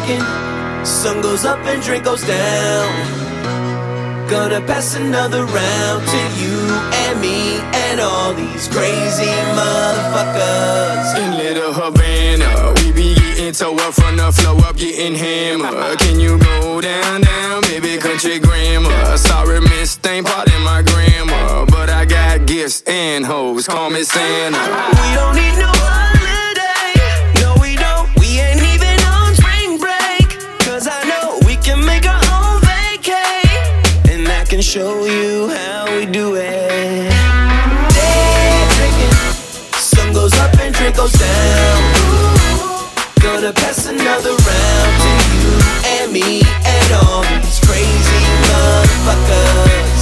drinking. Sun goes up and drink goes down. Gonna pass another round to you and me and all these crazy motherfuckers. In Little Havana, we be getting toe up from the flow up, getting hammered. Can you go down, down, baby, country grammar? Sorry, miss, ain't part in my grammar, but I got gifts and hoes, call me Santa. We don't need no holiday, no we don't. We ain't even on spring break, cause I know we can make our own vacay, and I can show you how we do it. Day drinking, sun goes up and drink goes down. Gonna pass another round to you and me and all these crazy motherfuckers.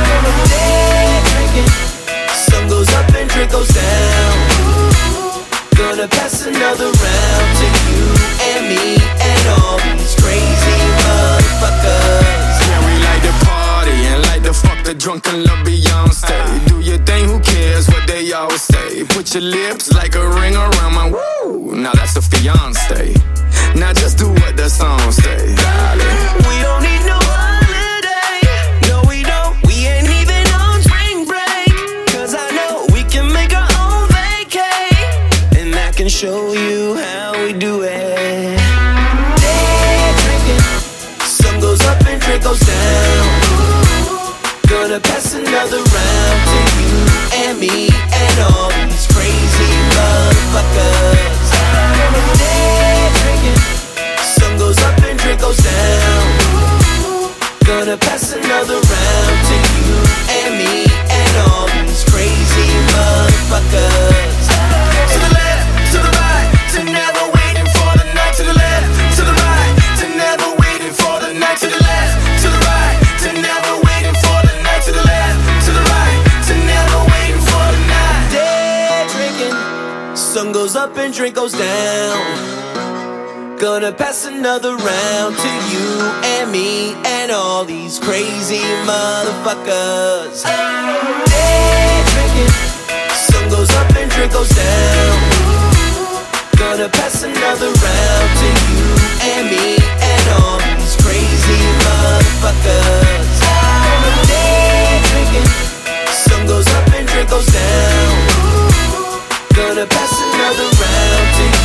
Day drinking, sun goes up and drink goes down. Gonna pass another round to you and me and all these crazy motherfuckers. Yeah, we like to party and like to fuck the drunken love Beyonce. Do your thing, who cares what they all say? Put your lips like a ring around my woo. Now that's a fiance. Now just do what the song say, darling. We don't need no holiday, no we don't. We ain't even on spring break, cause I know we can make our own vacay, and I can show you how we do it. Day drinking, sun goes up and drink goes down. Gonna pass another round to you and me and all these crazy motherfuckers. Day drinking, sun goes up and drink goes down. Gonna pass another round to you and me and all these crazy motherfuckers. To the left, to the right, to never waiting for the night. To the left, to the right, to never waiting for the night. To the left, to the right, to never waiting for the night. To the left, to the right, to never waiting for the night. Day drinking, sun goes up and drink goes down. Gonna pass another round to you and me and all these crazy motherfuckers. Day drinking, sun goes up and drink goes down. Gonna pass another round to you and me and all these crazy motherfuckers. Day drinking, sun goes up and drink goes down. Gonna pass another round to you